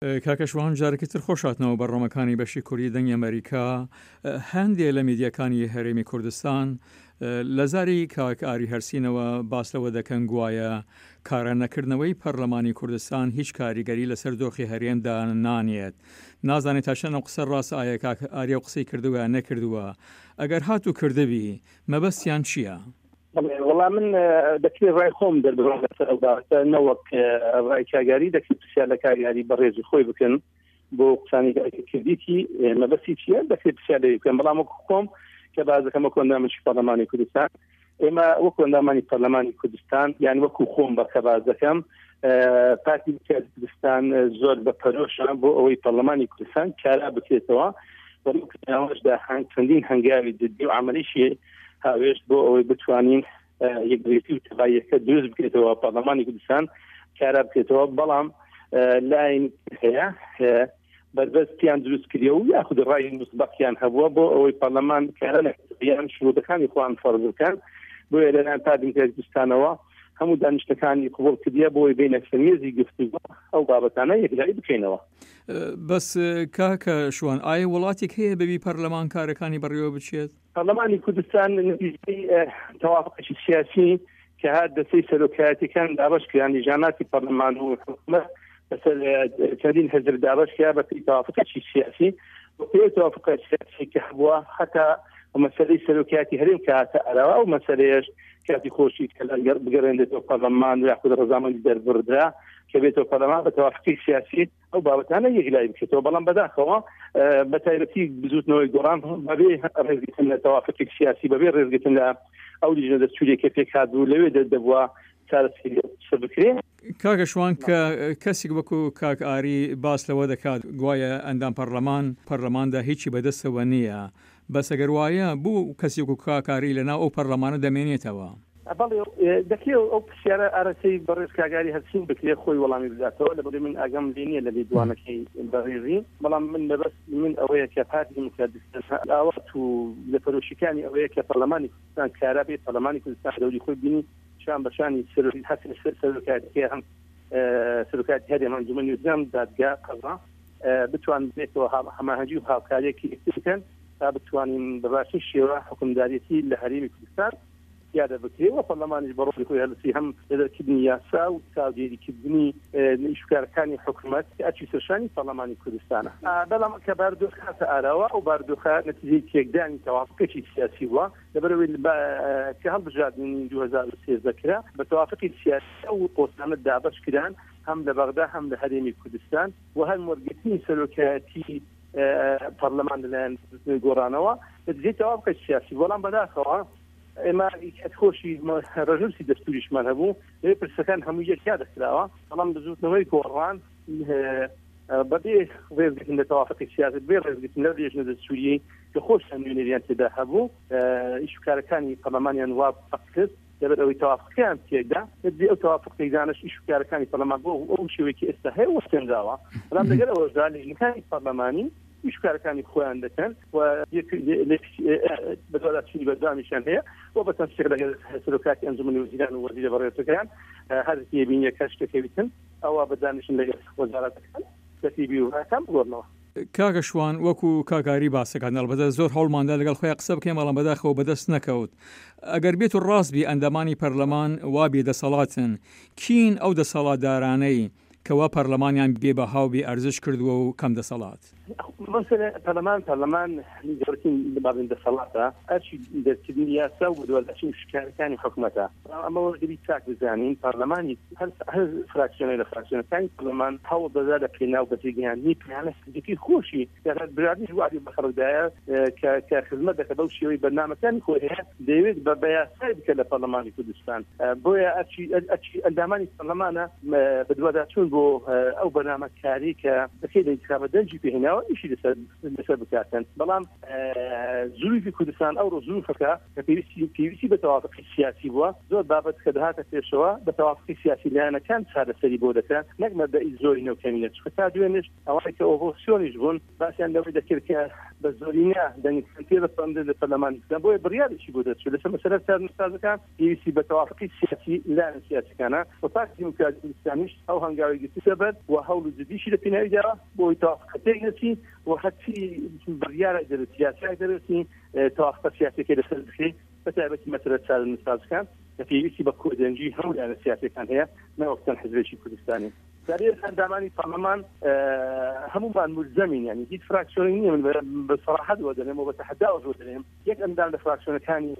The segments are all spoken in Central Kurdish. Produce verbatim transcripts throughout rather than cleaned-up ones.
کاکەشوان جارێکتر خۆشاتنەوە بەڕۆمەکانی بەشی کوردی دەنگی ئەمریکا. هەندێک لە میدیەکانی هەرێمی کوردستان لە زاری کاکاری هەرسینەوە باس لەوە دەکەن گوایە کارە نەکردنەوەی پەرلەمانی کوردستان هیچ کاریگەری لەسەر دۆخی هەرێمدا نانێت. نازانێت تا چەند قسە ڕاست ئایا کاکاری ئەو قسەی کردووە نەکردووە، ئەگەر هاتوو کردبی مەبەستیان چییە؟ والله من دەکرێت ڕای خۆم دەربڕۆم لەسەر ئەو داوەتە نەوەک ڕای کاگاری دەکرێت پرسیار لە کاگاری بەڕێزی خۆی بکەن بۆ قسانی کردیتی مەبەستی چییە دەکرێت پرسیار لێ بکەن. بەڵام وەکو خۆم کە بازەکەمە کۆندامەکی پەرلەمانی کوردستان، ئێمە وەکو ئەندامانی پەرلەمانی کوردستان یان وەکو خۆم بە کە بازەکەم پارتی کوردستان زۆر بە پەرۆشە بۆ ئەوەی پەرلەمانی کوردستان کارا بکرێتەوە وەکودا چەندین هەنگاوی جدی و عملیشی هاوێشت بۆ ئەوەی بتوانین یەکگرێتی و تەبایەکە دروست بکرێتەوە پەرلەمانی کوردستان کارا بکرێتەوە. بەڵام لاین هەیە بربەستیان دروست کردیەوە و یاخود ڕای مستبەقیان هەبووە بۆ ئەوەی پەرلەمان کارە نەکردیان شروعەکانی خۆیان فەرض بکەن. بۆیە لەلایەن پارتی کوردستانەوە هەموو دانیشتەکانی قبوڵ کردیە بۆی بینە سەمیێزی گفتوگۆ ئەو بابەتانە یەکلایی بکەینەوە. بەس کاکەشوان ئایا وڵاتێک هەیە بەبی پەرلەمان کارەکانی بەڕێوە بچێت؟ پەرلەمانی کوردستان نتیجەی تەوافقێکی سیاسی کە هات دەستەی سەرۆکایەتیەکان دابەش کران لیژاناتی پەرلەمان و حکوومەت بەسەر چەندین حزب دابەش کرا بە پێی تەوافقێکی سیاسی بۆ پێی تەوافقی سیاسی کە هەبووە هەتا مەسەلەی سەرۆکایەتی هەرێم کە هاتە ئەرەوە و مەسەلەیەش کاتی خۆشی کە بگەڕێنێتەوە پەرلەمان و یاخود ڕەزامەندی دەربڕدرا کە بێتەوە پەرلەمان بە تەوافقی سیاسی ئەو بابەتانە یەکلایی بکرێتەوە. بەڵام بەداخەوە بە تایبەتی بزوتنەوەی گۆڕان بەبێ ڕێزگرتن لە تەوافقی سیاسی بەبێ ڕێزگرتن لە ئەو لیژنە دەستوریەکە پێک هاتبوو لەوێ دەبووە چارەسەر بکرێت. کاکەشوان کە کەسێک وەکو کاک ئاری باس لەوە دەکات گوایە ئەندام پەرلەمان پەرلەماندا هیچی بەدەستەوە نییە، بەس ئەگەر وایە بوو کەسێک و کاکاری لەناو ئەو پەرلەمانە دەمێنێتەوە. دەکرێت ئەو پرسیارە ئارەسەی بەڕێز کاگاری هەرسین بکرێت خۆی وەڵامی بداتەوە لەبەر من ئاگام لێ نییە لە لێدوانەکەی بەڕێزی. بەڵام من بەبەست من ئەوەیە کە پارتی کوردستان ئاوات و لە پەرۆشیەکانی ئەوەیە کە پەرلەمانی کوردستان کارا بێت پەرلەمانی کوردستان دەوری خۆی بینی شان بەشانی حەسن سەرۆکایەتی هەم سەرۆکایەتی هەرێم ئەنجومەنی نوێژران دادگا قەزا بتوان بێتەوە هەماهەنگی و هاوکاریەکی بکەن تا بتوانین بە باشی شێوە حکومدارێتی لە هەرێمی کوردستان یادە بکرێت و پەرلەمانیش بەڕۆژی خۆی هەرسی هەم لەدەرکردنی یاسا و چاودێریکردنی ئیشکارەکانی حکوومەت ئەچی سەرشانی پەرلەمانی کوردستانە. بەڵام کە باردۆخ هاتە ئاراوە ئەو باردۆخە نەتیجەی تێکدانی تەوافقێکی سیاسی وە لەبەرەوەی کە هەڵبژاردننی دوو هەزار و سێزدە کرا بە تەوافقی سیاسی ئەو پۆستانە دابەش کران هەم لە بەغدا هەم لە هەرێمی کوردستان و هەر وەرگرتنی سەرۆکایەتی پەرلەمان لەلایەن گۆڕانەوە نەتیجەی تەوافقی سیاسی. بەڵام بەداخەوە ئێمە خۆشی ڕژوسی دەستوریشمان هەبوو لێ پرسەکان هەموو یەکیا دەکراوە. بەڵام بزوتنەوەی گۆڕان بەبێ ڕێزگرتن لە تەوافقی سیاسی بێ ڕێزگرتن لە لیژنە دەستوریی کە خۆش هەموێنەریان تێدا هەبوو ئیشکارەکانی پەرلەمانیان وا فەق کرد لەبەر ئەوەی تەوافقیان تێدا نەتیجەی ئەو تەوافق تێکدانش ئیشکارەکانی پەرلەمان بۆ ئەو شێوەیەکی ئێستا هەیە وەستێنراوە. بەڵام لەگەر ئەوەشدا لیژنەکانی پەرلەمانی ئیشکارەکانی خۆیان دەکەن و بەدواداچنی بەردامیشان هەیە و بە تەنسیق لەگەر سەرۆکاتی ئەنجومەنی وەزیران و وەزیرە بەڕێوەچەکان هەر بینیە کە شتێکەوێتن ئەوە بەدانیشتن لەگەر وەزارەتەکان دەتیبی و هاکان بگۆڕنەوە. کاکەشوان وەکو کاکاری باسەکان ئەلبەتە زۆر هەوڵماندا لەگەڵ خۆیان قسە بکەین بەڵام بەداخەوە بەدەست نەکەوت. ئەگەر بێت و ڕاست بی ئەندامانی پەرلەمان وا بێ دەسەڵاتن کین ئەو دەسەڵاتدارانەی کەوا پەرلەمانیان بێ بە هاو بێ ئەرزش کردووە و کەم دەسەڵات. پەرلەمان پەرلەمان گەورەترین بابن دەسەڵاتە ئەرچی دەرکردنی یاسا و بەدواداچنی شکارەکانی حکوومەتە. ئەمە وەرگری چاک بزانین پەرلەمانی هەر فراکسیۆنەی لە فراکسیۆنەکانی پەرلەمان هەوڵ دەدا لە پێناو بەجێگەیاندنی پلانە سەرەکی خۆشی برادی وادی بەخەڵکدایە کە خزمەت دەکات بەو شێوەی بەرنامەکانی خۆی هەیە دەیەوێت بە یاسای بکە لە پەرلەمانی کوردستان. بۆیە ئەرچی ئەندامانی پەرلەمانە بەدواداچوون بۆ ئەو بەرنامەکاری کە بەکەی لە انتخابە دەنجی پێهێناوە ئیشی لەسەر بکاتن. بەڵام زوروفی کوردستان ئەو ڕۆ زوروفەکە کە پێویستی پێویستی بە تەوافقی سیاسی بووە زۆر بابەت کە دەهاتە پێشەوە بە تەوافقی سیاسی لایەنەکان چارەسەری بۆ دەکات نەک مەبدەئی زۆری نەوکەمینە چکە تا دوێنش ئەوەی کە ئۆپۆزیسیۆنیش بوون باسییان لەوەی دەکرد کە بە زۆرینە دەنگکردنی دەسەڵاتدار لە پەرلەمانیدا بۆیە بڕیارێکی بۆ دەرچوو لەسەر مەسەلە سازەکان پێویستی بە تەوافقی سیاسی لایەن سیاسیەکانە و پارتی دیموکراتی کوردستانیش ئەو هەنگاوی گرتووە بەر و هەوڵ و جدیشی لە پێناویدا بۆی تەوافق تێگەچی و هەرچی بڕیارە دەرێت سیاسیای دەرێتی تەوافق سیاسیەکەی لەسەر بخێت بەتایبەتی مەسەلە سازەکان کە پێویستی بە کۆدەنجی هەموو لایەنە سیاسیەکان هەیە نەوەکتەن حزبێکی کوردستانی دارێت ئەندامانی پەرلەمان هەمومان ملزەمین یعنی هیچ فراکسیۆنی نییە من بەسەراحەت دەڵێم و بەتەحەداوە دەڵێم یەک ئەندام لە فراکسیۆنەکانی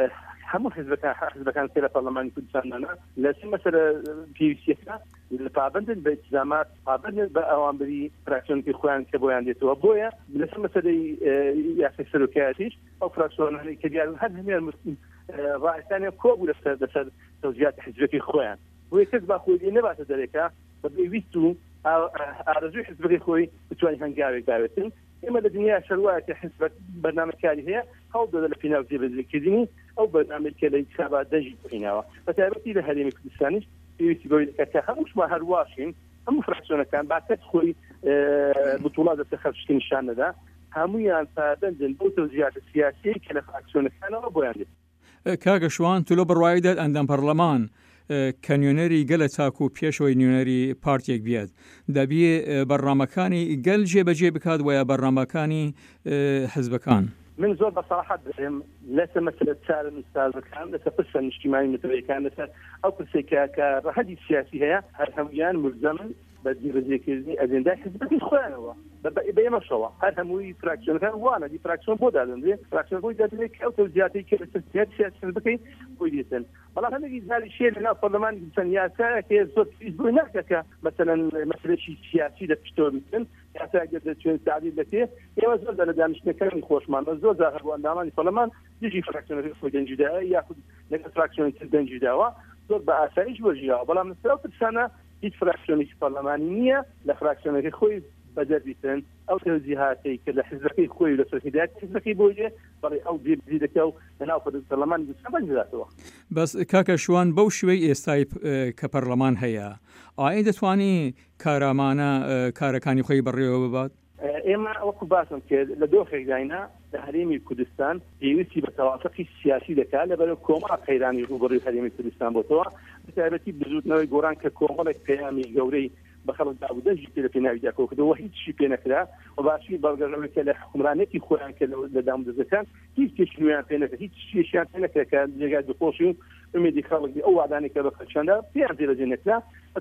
هەموو حزبەکان حزبەکان کە لە پەرلەمانی کوردستاندا لەسەر مەسەلە پێویستیەکە پابندن بە ئیلزامات پابندن بە ئەوامبری فراکسیۆنێکی خۆیان کە بۆیان دێتەوە بۆیە لەسەر مەسەلەی یاسای سەرۆکایەتیش ئەو فراکسیۆنانی کە دیارن هەر هەمیان ڕایەتیان کۆبوو لەسەر لەسەر تەوزیعاتی حزبەکەی خۆیان بۆیە کەس با خۆی نەباتە دەرێکە بە پێویست و ئارەزوی حزبەکەی خۆی بتوانین هەنگاوێک داوێتن ئێمە لە دنیا شەروایە کە حزبەت بەرنامەکاری هەیە هەوڵ دەدە لە پێناو جێبەجێکردنی ئەو بەرنامەی کە لە ئینتخابات دەژی بخینەوە بەتایبەتی لە هەرێمی کوردستانیش پێویستی بەوەی دەکات کە هەمووشمان هەرواشین هەموو فراکسیۆنەکان با کەس خۆی بتوڵات دەستە خەرشتی نیشان نەدا هەموویان پابندن بۆ تەوزیعاتە سیاسی کە لە فراکسیۆنەکانەوە بۆیان دێت. کاگە شوان تۆ لە بڕوایدات ئەندام پەرلەمان کە نوێنەری گەلە چاک و پێشەوەی نوێنەری پارتێک بیاد دەبیێ بەرنامەکانی گەل جێبەجێ بکات وایە بەرنامەکانی حزبەکان. من زۆر بەسەراحەت دەڵێم لەسەر مەسەلە چارە سازەکان لەسەر پرسە نیشتیمانی متەوەیەکان لەسەر ئەو پرسێکە کە ڕەهەدی سیاسی هەیە هەر هەمویان ملزەمن بە جێبەجێکردنی ئەجێندای حزبەکەی خۆیانەوە بە ئێمەشەوە هەر هەمووی فراکسیۆنەکان وانە دی فراکسیۆن بۆ دادەنرێ فراکسیۆن بۆی دادەنێت کە ئەو تەوزیعاتی کە لەسەر سیاسی حزبەکەی بۆی دێتن بەڵام هەندێکی زاری شێر لەناو پەرلەمانی کوردستان یاسایە کە زۆر پێویست بۆی ناکات کە مەسەلەن مەسەلەیەکی سیاسی دەپشتەوە بکەن یاسایە دەچێت تعدیل دەکرێت ئێمە زۆر لە دانیشتەکانی خۆشمان بە زۆر جار بۆ ئەندامانی پەرلەمان دژی فراکسیۆنەکەی خۆی دەنجیداوە یاخود لەگەڵ فراکسیۆنی تر دەنجیداوە زۆر بە ئاساییش وەژیاوە بەڵام لەسەر ئەو پرسانە هیچ فراکسیۆنێکی پەرلەمانی نییە لە فراکسیۆنەکەی خۆی بەدەربیتن ئەو تەوزیعاتی کە لە حزبەکەی خۆی لەسەر هیدایەت حزبەکەی بۆیە بەڵێ ئەو جێبەجێ دەکا و لەناو پەرلەمانی کوردستان بەنجداتەوە. بەس کاکە شوان بەو شوەی ئێستای کە پەرلەمان هەیە ئایا دەتوانی کارامانە کارەکانی خۆی بەڕێوە ببات؟ ئێمە وەکو باسم کرد لە دۆخێکداینا لە هەرێمی کوردستان پێویستی بە تەوافقی سیاسی دەکات لەبەرەوە کۆمەڵ قەیرانی ڕوبەڕووی هەرێمی کوردستان بۆتەوە بەتایبەتی بزوتنەوەی گۆڕان کە کۆمەڵێک پەیامی گەورەی بە خەڵک دابوودەژی تێ لە پێناویدا کۆکردەوە هیچی پێ نەکرا و باشی بەڵگەڕەوەی لە حکومرانێتی خۆیان کە لە دامودەزەکان هیچ کێشی نوێیان پێ نەکرد هیچ شتێکیان پێ نەکرا کە جێگای دڵخۆشی و ئومێدی خەڵک ئەو وادانێک کە بە خەڵکیاندا پێیان جێبەجێ نەکرا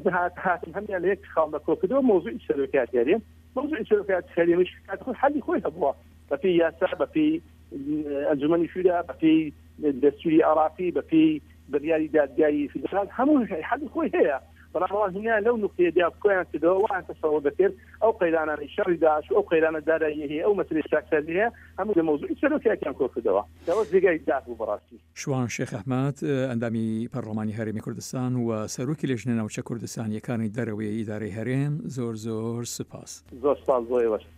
هاتن هەمیان لە یەک خاڵ دەکۆکردەوە مۆزوعی سەرۆکایەتیە موضوع سەرۆکایەتی هەرێمیش حەلی خۆی هەبووە بەپێی یاسا بەپێی ئەنجومەنی شورا بەپێی دەستوری عراقی بەپێی بڕیاری دادگایی فیدرال هەموو حەلی خۆی هەیە بەڵام ئەوان هینیان لەو نوقتەیەدا کۆیان کردەوە وان تەسەوڕ دەکرد ئەو قەیرانانەی شەڕی داعش و ئەو قەیرانە دارایی هەیە ئەو مەسەلەی چاکسازی هەیە هەموو لە مۆزوعی سەرۆکایەتیان کۆکردەوە کەەوە جێگای داد بوو بەڕاستی. شوان شێخ ئەحمەد ئەندامی پەرلەمانی هەرێمی کوردستان و سەرۆکی لێژنە ناوچە کوردستانیەکانی دەرەوەی ئیدارەی هەرێم زۆر زۆر سوپاس. زۆر سپاس بۆ ئێوەش.